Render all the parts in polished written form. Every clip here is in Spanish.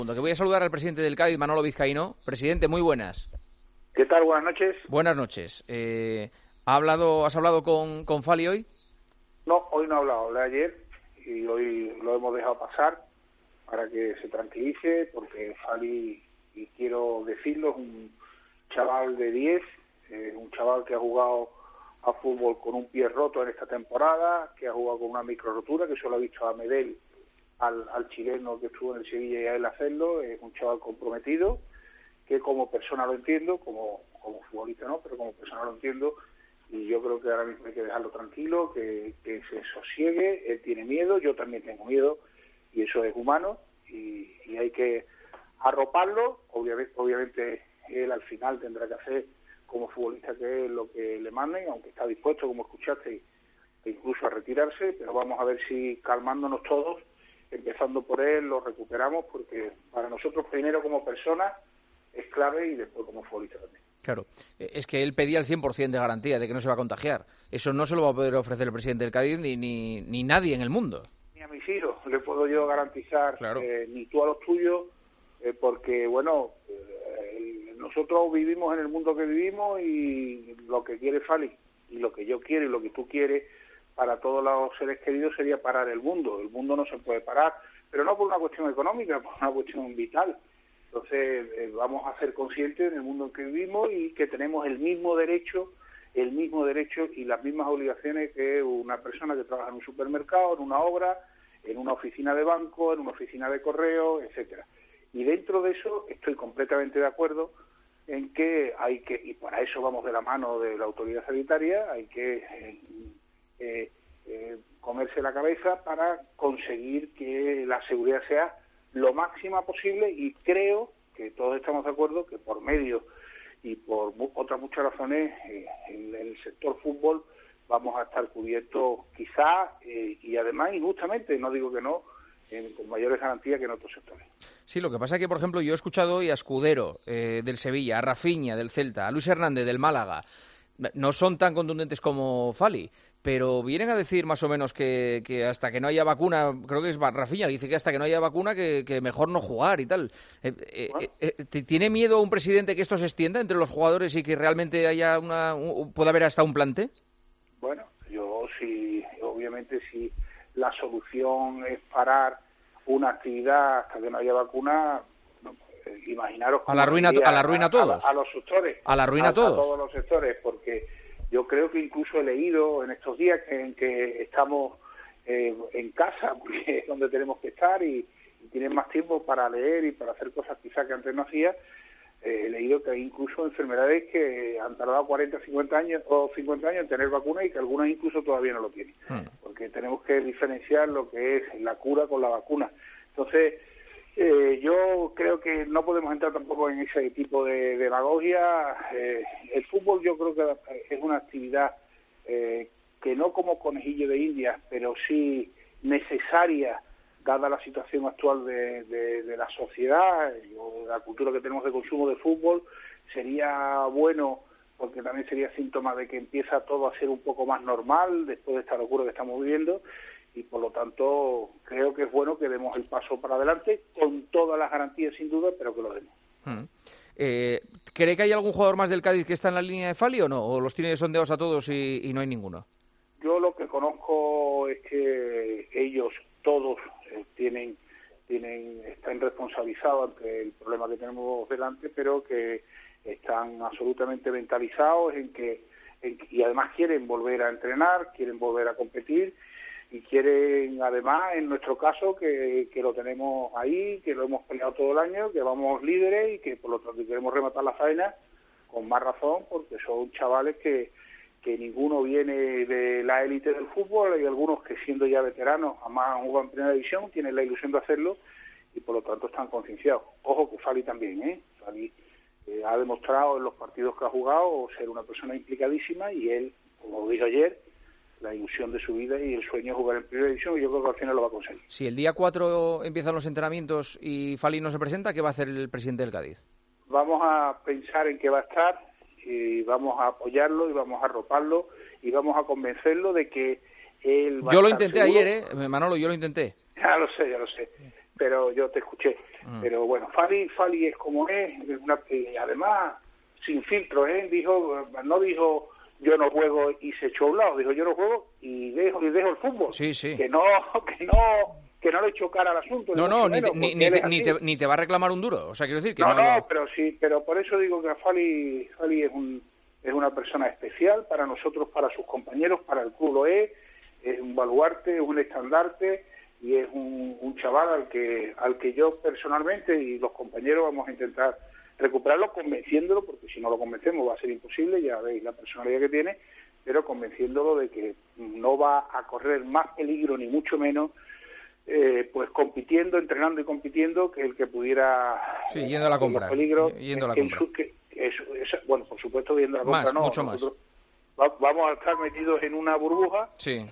Que voy a saludar al presidente del Cádiz, Manolo Vizcaíno. Presidente, muy buenas. ¿Qué tal? Buenas noches. Buenas noches. ¿Has hablado con Fali hoy? No, hoy no he hablado, hablé ayer y hoy lo hemos dejado pasar para que se tranquilice, porque Fali, y quiero decirlo, es un chaval de 10, un chaval que ha jugado a fútbol con un pie roto en esta temporada, que ha jugado con una micro rotura, que solo ha visto a Medel, al chileno que estuvo en el Sevilla, y a él hacerlo. Es un chaval comprometido, que como persona lo entiendo, como futbolista no, pero como persona lo entiendo, y yo creo que ahora mismo hay que dejarlo tranquilo, que se sosiegue. Él tiene miedo, yo también tengo miedo, y eso es humano, y hay que arroparlo. Obviamente él al final tendrá que hacer como futbolista que es lo que le manden, aunque está dispuesto, como escuchaste, incluso a retirarse, pero vamos a ver si calmándonos todos, empezando por él, lo recuperamos, porque para nosotros primero como persona es clave y después como futbolista también. Claro, es que él pedía el 100% de garantía de que no se va a contagiar. Eso no se lo va a poder ofrecer el presidente del Cádiz ni nadie en el mundo. Ni a mis hijos le puedo yo garantizar, claro. Ni tú a los tuyos, porque bueno, nosotros vivimos en el mundo que vivimos, y lo que quiere Fali y lo que yo quiero y lo que tú quieres para todos los seres queridos sería parar el mundo. El mundo no se puede parar, pero no por una cuestión económica, por una cuestión vital. Entonces vamos a ser conscientes en el mundo en que vivimos y que tenemos el mismo derecho y las mismas obligaciones que una persona que trabaja en un supermercado, en una obra, en una oficina de banco, en una oficina de correo, etcétera. Y dentro de eso estoy completamente de acuerdo en que hay que, y para eso vamos de la mano de la autoridad sanitaria, hay que comerse la cabeza para conseguir que la seguridad sea lo máxima posible, y creo que todos estamos de acuerdo que por medio y por otras muchas razones en el sector fútbol vamos a estar cubiertos quizá y además injustamente, no digo que no, con mayores garantías que en otros sectores. Sí, lo que pasa es que, por ejemplo, yo he escuchado hoy a Escudero del Sevilla, a Rafinha del Celta, a Luis Hernández del Málaga. No son tan contundentes como Fali, pero vienen a decir más o menos que hasta que no haya vacuna, creo que es Rafinha, dice que hasta que no haya vacuna que mejor no jugar y tal. ¿Tiene miedo un presidente que esto se extienda entre los jugadores y que realmente haya pueda haber hasta un plante? Bueno, yo sí, obviamente si la solución es parar una actividad hasta que no haya vacuna, imaginaros a la ruina a todos, a los sectores, a la ruina a todos, todos los sectores, porque yo creo que incluso he leído en estos días en que estamos en casa, porque es donde tenemos que estar, y tienen más tiempo para leer y para hacer cosas quizás que antes no hacía. He leído que hay incluso enfermedades que han tardado 40, 50 años en tener vacuna, y que algunas incluso todavía no lo tienen, porque tenemos que diferenciar lo que es la cura con la vacuna. Entonces, yo creo que no podemos entrar tampoco en ese tipo de demagogia. El fútbol yo creo que es una actividad que no como conejillo de Indias, pero sí necesaria, dada la situación actual de la sociedad o de la cultura que tenemos de consumo de fútbol. Sería bueno, porque también sería síntoma de que empieza todo a ser un poco más normal después de esta locura que estamos viviendo, y por lo tanto creo que es bueno que demos el paso para adelante con todas las garantías sin duda, pero que lo demos. ¿Cree que hay algún jugador más del Cádiz que está en la línea de Fali o no? ¿O los tiene sondeados a todos y no hay ninguno? Yo lo que conozco es que ellos todos están responsabilizados ante el problema que tenemos delante, pero que están absolutamente mentalizados y además quieren volver a entrenar, quieren volver a competir, y quieren además, en nuestro caso, que lo tenemos ahí, que lo hemos peleado todo el año, que vamos líderes y que por lo tanto queremos rematar la faena con más razón, porque son chavales que ninguno viene de la élite del fútbol. Hay algunos que, siendo ya veteranos, además han jugado en primera división, tienen la ilusión de hacerlo y por lo tanto están concienciados. Ojo que Fali también, Fali ha demostrado en los partidos que ha jugado ser una persona implicadísima, y él, como dije ayer, la ilusión de su vida y el sueño de jugar en primera división, y yo creo que al final lo va a conseguir. Si el día 4 empiezan los entrenamientos y Fali no se presenta, ¿qué va a hacer el presidente del Cádiz? Vamos a pensar en qué va a estar, y vamos a apoyarlo y vamos a arroparlo y vamos a convencerlo de que él va Yo a lo estar intenté seguro. ayer, Manolo, yo lo intenté. Ya lo sé. pero yo te escuché. Pero bueno, Fali es como es además sin filtros, no dijo yo no juego y se echó a un lado, dijo yo no juego y dejo el fútbol. Sí, sí. Que no le echó cara al asunto. No, ni te va a reclamar un duro. O sea, quiero decir que pero por eso digo que Fali es una persona especial para nosotros, para sus compañeros, para el club lo es un baluarte, es un estandarte y es un chaval al que yo personalmente y los compañeros vamos a intentar recuperarlo convenciéndolo, porque si no lo convencemos va a ser imposible, ya veis la personalidad que tiene, pero convenciéndolo de que no va a correr más peligro ni mucho menos pues compitiendo, entrenando y compitiendo que el que pudiera yendo a la compra, bueno, por supuesto yendo a la compra mucho más. Vamos a estar metidos en una burbuja sí.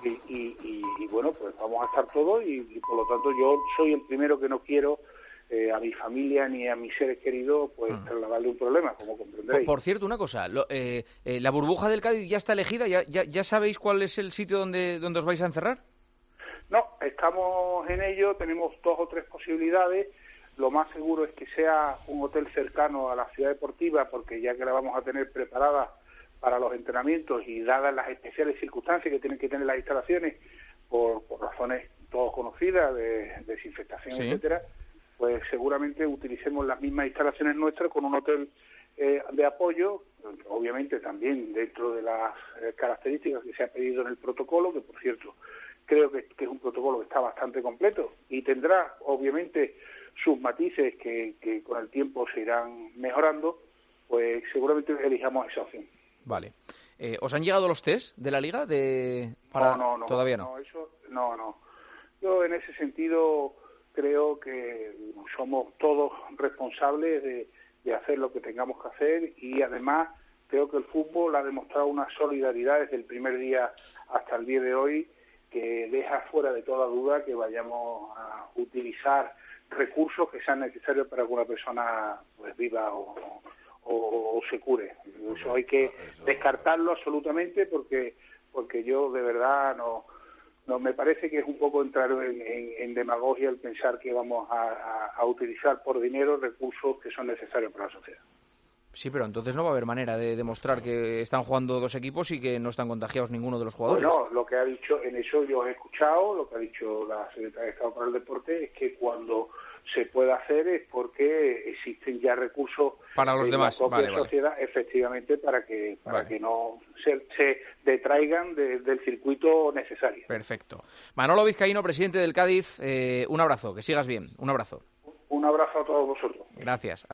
y bueno, pues vamos a estar todos y por lo tanto yo soy el primero que no quiero a mi familia ni a mis seres queridos pues trasladarle un problema, como comprenderéis. Por cierto, una cosa, la burbuja del Cádiz ya está elegida, ¿ya sabéis cuál es el sitio donde os vais a encerrar? No, estamos en ello, tenemos 2 o 3 posibilidades. Lo más seguro es que sea un hotel cercano a la ciudad deportiva, porque ya que la vamos a tener preparada para los entrenamientos y dadas las especiales circunstancias que tienen que tener las instalaciones por razones todas conocidas de desinfectación, sí, etcétera, pues seguramente utilicemos las mismas instalaciones nuestras con un hotel de apoyo, obviamente también dentro de las características que se ha pedido en el protocolo, que por cierto creo que es un protocolo que está bastante completo y tendrá obviamente sus matices que con el tiempo se irán mejorando, pues seguramente elijamos esa opción. Vale. ¿Os han llegado los test de la Liga? No. ¿Todavía no? No. Yo en ese sentido creo que somos todos responsables de hacer lo que tengamos que hacer y además creo que el fútbol ha demostrado una solidaridad desde el primer día hasta el día de hoy que deja fuera de toda duda que vayamos a utilizar recursos que sean necesarios para que una persona pues viva o se cure. Eso hay que descartarlo absolutamente porque yo de verdad no me parece que es un poco entrar en demagogia el pensar que vamos a utilizar por dinero recursos que son necesarios para la sociedad. Sí, pero entonces no va a haber manera de demostrar que están jugando 2 equipos y que no están contagiados ninguno de los jugadores. Bueno, lo que ha dicho, en eso yo he escuchado, lo que ha dicho la Secretaria de Estado para el Deporte es que cuando se puede hacer es porque existen ya recursos para los demás, la propia sociedad, efectivamente, para que no se detraigan del circuito necesario. Perfecto. Manolo Vizcaíno, presidente del Cádiz, un abrazo, que sigas bien, un abrazo. Un abrazo a todos vosotros. Gracias.